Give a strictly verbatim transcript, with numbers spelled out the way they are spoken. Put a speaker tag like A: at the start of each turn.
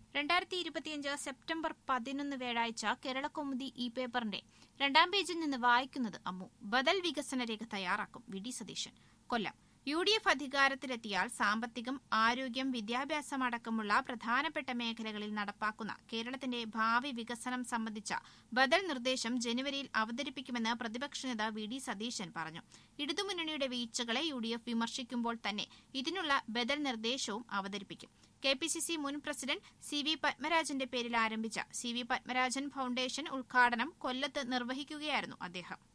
A: രണ്ടായിരത്തി ഇരുപത്തിയഞ്ച് സെപ്റ്റംബർ പതിനൊന്ന് വ്യാഴാഴ്ച കേരളകൗമുദി ഇ പേപ്പറിന്റെ രണ്ടാം പേജിൽ നിന്ന് വായിക്കുന്നത് അമ്മു. ബദൽ വികസന രേഖ തയ്യാറാക്കും V D Satheesan. Kollam. U D F അധികാരത്തിലെത്തിയാൽ സാമ്പത്തികം, ആരോഗ്യം, വിദ്യാഭ്യാസം അടക്കമുള്ള പ്രധാനപ്പെട്ട മേഖലകളിൽ നടപ്പാക്കുന്ന കേരളത്തിന്റെ ഭാവി വികസനം സംബന്ധിച്ച ബദൽ നിർദ്ദേശം ജനുവരിയിൽ അവതരിപ്പിക്കുമെന്ന് പ്രതിപക്ഷ നേതാവ് വി ഡി സതീശൻ പറഞ്ഞു. ഇടതുമുന്നണിയുടെ വീഴ്ചകളെ യു ഡി എഫ് വിമർശിക്കുമ്പോൾ തന്നെ ഇതിനുള്ള ബദൽ നിർദ്ദേശവും അവതരിപ്പിക്കും. കെ പി സി സി മുൻ പ്രസിഡന്റ് സി വി പത്മരാജന്റെ പേരിൽ ആരംഭിച്ച സി വി പത്മരാജൻ ഫൌണ്ടേഷൻ ഉദ്ഘാടനം കൊല്ലത്ത് നിർവഹിക്കുകയായിരുന്നു അദ്ദേഹം.